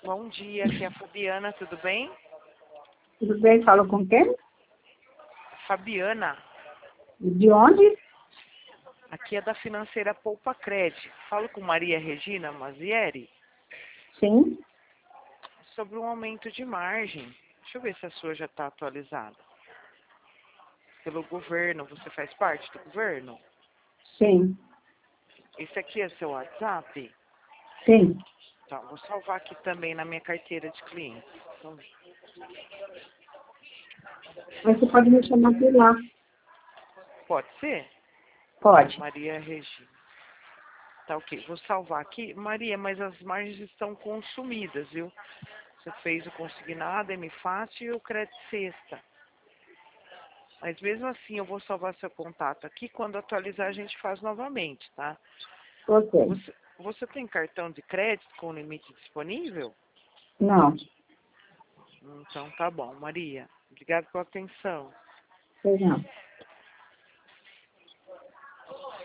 Bom dia, aqui é a Fabiana, tudo bem? Tudo bem? Falo com quem? Fabiana, De onde? aqui é da financeira Poupa Cred. Falo com Maria Regina Mazieri Sim. sobre um aumento de margem. Deixa eu ver se a sua já está atualizada. Pelo governo, você faz parte do governo? Sim. Esse aqui é seu WhatsApp? Sim. Tá, vou salvar aqui também na minha carteira de clientes. Então, Mas você pode me chamar por lá. pode ser? Pode. Maria Regina. Tá ok, vou salvar aqui. Maria, mas as margens estão consumidas, viu? Você fez o consignado, MFAST e o crédito sexta. Mas mesmo assim eu vou salvar seu contato aqui. Quando atualizar a gente faz novamente, tá? Ok. Você tem cartão de crédito com limite disponível? Não. Então tá bom, Maria. Obrigado pela atenção. Pois não.